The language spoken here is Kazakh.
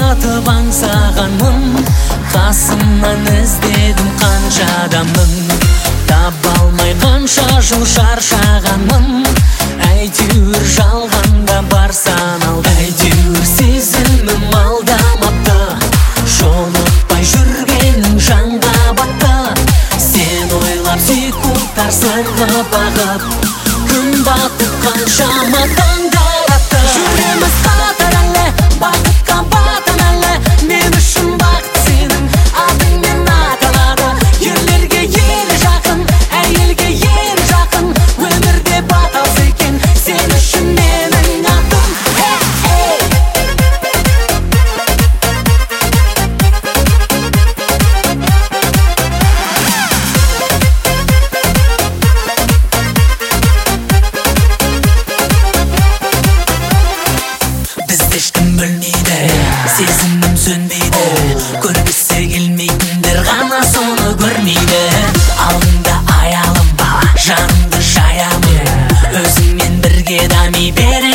сатып аңсағанмын, қасымнан іздедім қанша адамның, таба алмай қанша жыл шаршағанмын. Әйтеуір жалғанда бар саналды, әйтеуір сезімім алдамапты, жолықпай жүргенің жанға батты. Сен ойлап секундтар сырғып ағып, күн батып қаншама таңдар атты. Жүреміз қатар әлі, бақытқа батам әлі, мен үшін бақыт сенің атыңмен аталады. Ерлерге ел жақын, әйелге ер жақын, өмірде баталса екен сен үшін менің атым. Бізді ешкім білмейді, сезімім сөнбейді, көргісі келмейтіндер ғана соны көрмейді. Алдыңда аялым бала, жанымды жаямын, өзіңмен бірге дами бер.